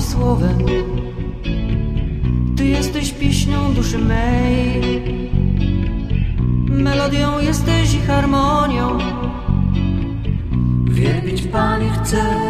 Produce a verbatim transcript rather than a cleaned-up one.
słowem. Ty jesteś pieśnią duszy mej, melodią jesteś i harmonią. Wielbić Panie chcę